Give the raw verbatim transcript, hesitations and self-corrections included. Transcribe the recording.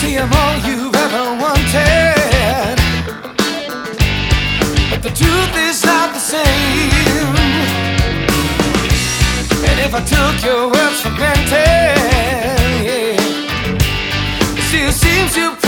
See, I'm all you've ever wanted, but the truth is not the same. And if I took your words for granted, yeah, it still seems to